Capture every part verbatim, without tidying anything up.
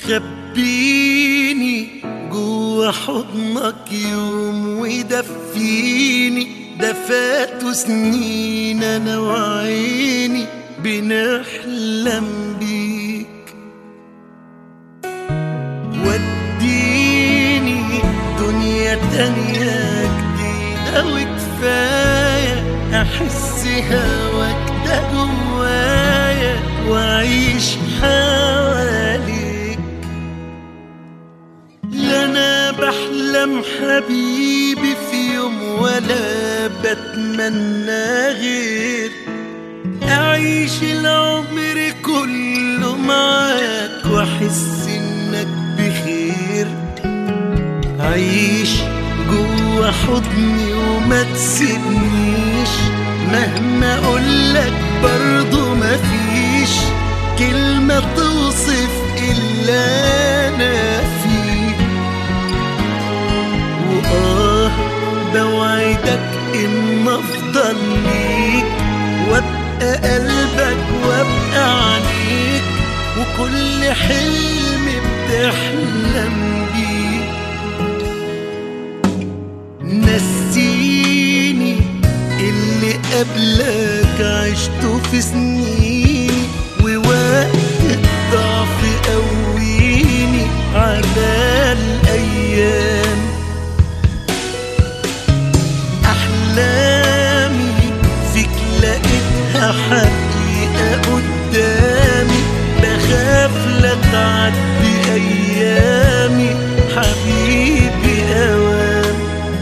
خبيني جوا حضنك يوم ودفيني، ده فاتوا سنين انا وعيني بنحلم بيك. وديني دنيا تانية جديدة وكفاية احس هواك ده جوايا واعيش حواليك. لا انا بحلم حبيبي في يوم ولا بتمنى غير اعيش العمر كله معاك واحس انك بخير. عيش جوا حضني وما تسيبنيش، مهما اقولك برضو مفيش كلمة توصف إلا أنا فيك. وآه بوعدك إن أفضل ليك وأبقى قلبك وأبقى عنيك وكل حلم بتحلم بيه. نسيني اللي قبلك عشته في سنيني ووقت الضعف قويني على الأيام. أحلامي فيك لقيتها حقيقة قدامي، بخاف لا تعدي أيامي حبيبي أوام.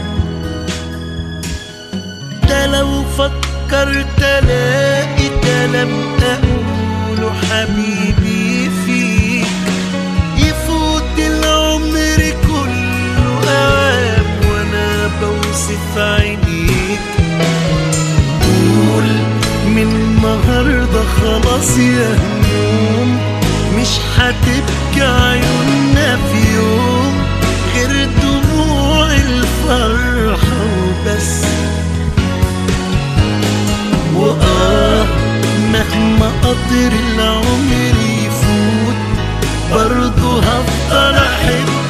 ده لو فكرت ألاقي كلام أقوله حبيبي فيك يفوت العمر كله أوام وأنا بوصف عينيك. قول من النهاردة خلاص يا هموم مش هتبكي عيوننا في يوم غير دموع الفرحة وبس. وآه مهما قطر العمر يفوت برضو هفضل أحب